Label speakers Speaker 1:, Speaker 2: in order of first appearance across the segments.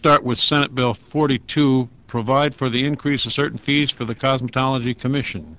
Speaker 1: start with Senate Bill 42, provide for the increase of certain fees for the Cosmetology Commission.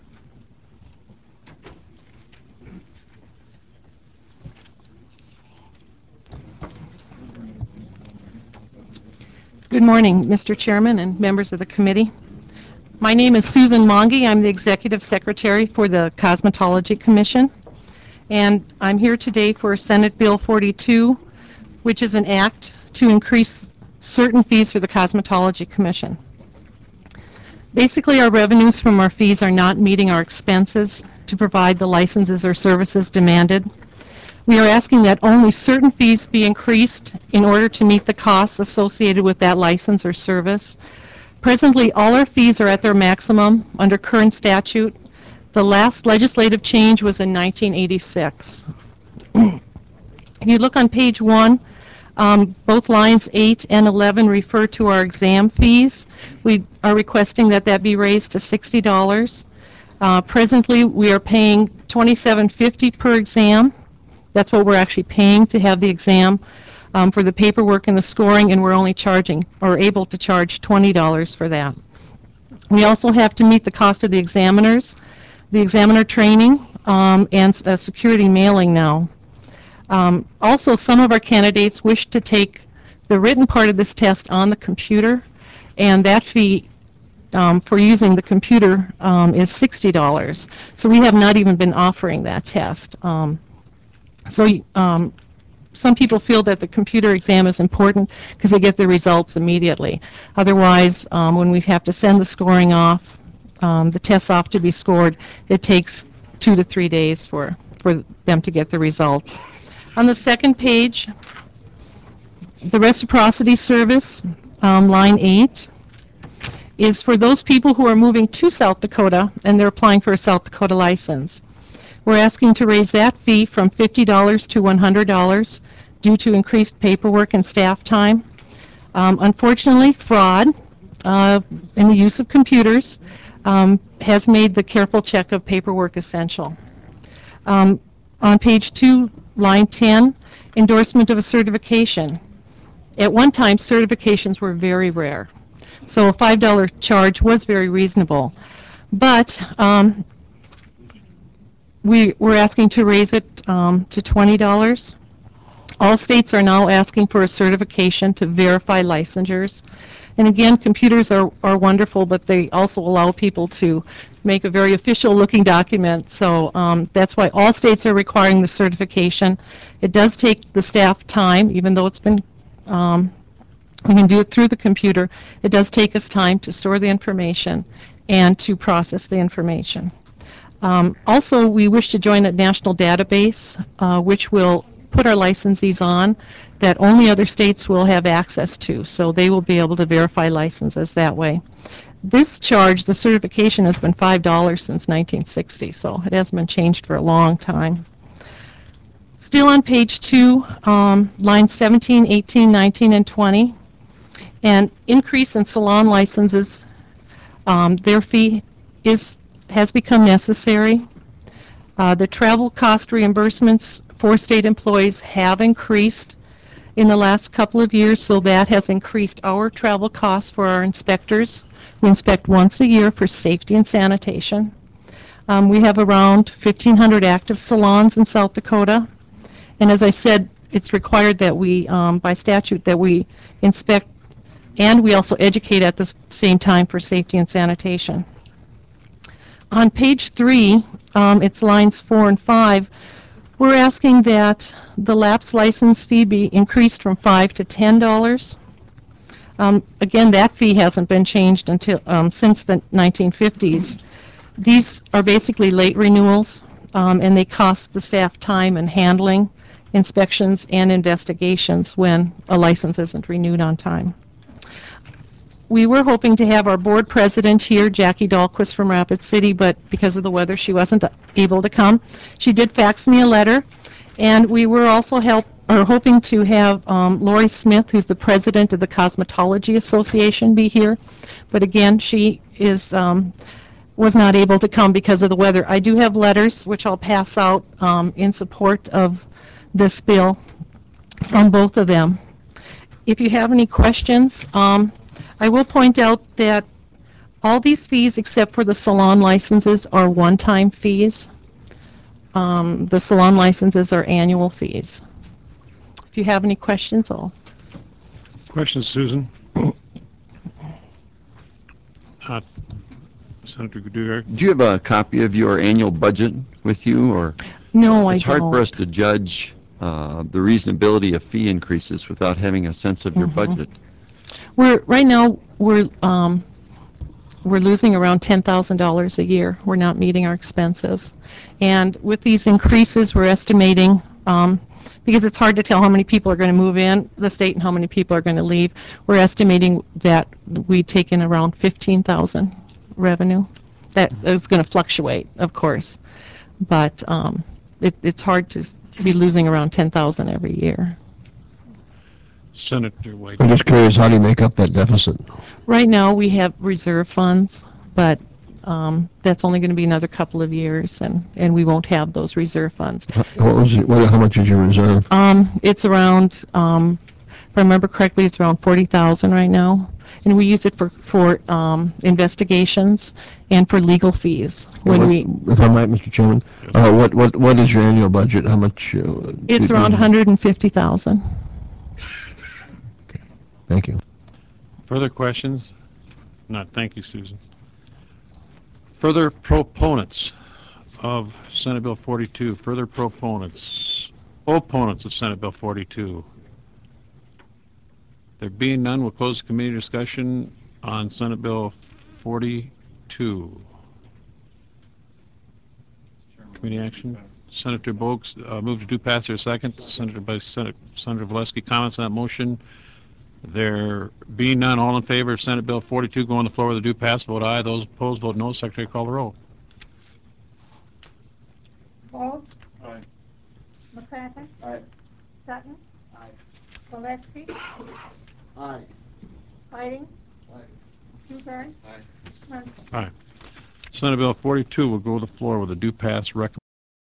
Speaker 2: Good morning, Mr. Chairman and members of the committee. My name is Susan Monge. I'm the Executive Secretary for the Cosmetology Commission, and I'm here today for Senate Bill 42, which is an act to increase certain fees for the Cosmetology Commission. Basically, our revenues from our fees are not meeting our expenses to provide the licenses or services demanded. We are asking that only certain fees be increased in order to meet the costs associated with that license or service. Presently, all our fees are at their maximum under current statute. The last legislative change was in 1986. If you look on page 1, both lines 8 and 11 refer to our exam fees. We are requesting that that be raised to $60. Presently, we are paying $27.50 per exam. That's what we're actually paying to have the exam for the paperwork and the scoring, and we're only charging or able to charge $20 for that. We also have to meet the cost of the examiners, the examiner training, and security mailing now. Also, some of our candidates wish to take the written part of this test on the computer, and that fee for using the computer is $60. So we have not even been offering that test. Some people feel that the computer exam is important because they get the results immediately. Otherwise, when we have to send the scoring off, the tests off to be scored, it takes 2 to 3 days for them to get the results. On the second page, the reciprocity service, line 8, is for those people who are moving to South Dakota and they're applying for a South Dakota license. We're asking to raise that fee from $50 to $100 due to increased paperwork and staff time. Unfortunately, fraud in the use of computers has made the careful check of paperwork essential. On page 2, line 10, endorsement of a certification. At one time, certifications were very rare, so a $5 charge was very reasonable. But we're asking to raise it to $20. All states are now asking for a certification to verify licensures. And again, computers are wonderful, but they also allow people to make a very official-looking document. So that's why all states are requiring the certification. It does take the staff time, even though it's been, we can do it through the computer. It does take us time to store the information and to process the information. Also, we wish to join a national database, which will put our licensees on that only other states will have access to, so they will be able to verify licenses that way. This charge, the certification, has been $5 since 1960, so it hasn't been changed for a long time. Still on page 2, lines 17, 18, 19, and 20, and increase in salon licenses, their fee has become necessary. The travel cost reimbursements for state employees have increased in the last couple of years, so that has increased our travel costs for our inspectors. We inspect once a year for safety and sanitation. We have around 1,500 active salons in South Dakota, and as I said, it's required that we, by statute, that we inspect and we also educate at the same time for safety and sanitation. On page 3, it's lines 4 and 5, we're asking that the lapse license fee be increased from $5 to $10. Again, that fee hasn't been changed until since the 1950s. These are basically late renewals, and they cost the staff time in handling inspections and investigations when a license isn't renewed on time. We were hoping to have our board president here, Jackie Dahlquist from Rapid City, but because of the weather, she wasn't able to come. She did fax me a letter, and we were also hoping to have Lori Smith, who's the president of the Cosmetology Association, be here. But again, she was not able to come because of the weather. I do have letters, which I'll pass out in support of this bill from both of them. if you have any questions, I will point out that all these fees except for the salon licenses are one-time fees. The salon licenses are annual fees. If you have any questions,
Speaker 1: Questions, Susan? Senator Goodyear?
Speaker 3: Do you have a copy of your annual budget with you, or?
Speaker 2: No, I
Speaker 3: It's hard
Speaker 2: don't.
Speaker 3: for us to judge the reasonability of fee increases without having a sense of your budget.
Speaker 2: Right now we're losing around $10,000 a year. We're not meeting our expenses, and with these increases, we're estimating. Because it's hard to tell how many people are going to move in the state and how many people are going to leave. We're estimating that we take in around $15,000 revenue. That is going to fluctuate, of course, but it's hard to be losing around $10,000 every year.
Speaker 1: Senator White?
Speaker 4: I'm just curious, how do you make up that deficit?
Speaker 2: Right now, we have reserve funds, but that's only going to be another couple of years, and we won't have those reserve funds.
Speaker 4: How much is your reserve?
Speaker 2: It's around, if I remember correctly, it's around $40,000 right now, and we use it for investigations and for legal fees.
Speaker 4: If I might, Mr. Chairman, what is your annual budget? How much?
Speaker 2: It's around $150,000.
Speaker 4: Thank you.
Speaker 1: Further questions? Not. Thank you, Susan. Further proponents of Senate Bill 42. Further proponents. Opponents of Senate Bill 42. There being none, we'll close the committee discussion on Senate Bill 42. Committee action. Senator Bogues moved to do pass. There a second? Senator Valesky comments on that motion. There being none, all in favor of Senate Bill 42 go on the floor with a due pass, vote aye. Those opposed, vote no. Secretary, call the roll.
Speaker 5: Boggs?
Speaker 1: Aye.
Speaker 5: McCracken?
Speaker 6: Aye.
Speaker 5: Sutton?
Speaker 6: Aye.
Speaker 5: Gillespie?
Speaker 6: Aye.
Speaker 5: Whiting?
Speaker 6: Aye.
Speaker 5: Newberry?
Speaker 6: Aye.
Speaker 5: Munson?
Speaker 1: Aye. Senate Bill 42 will go to the floor with a due pass recommendation.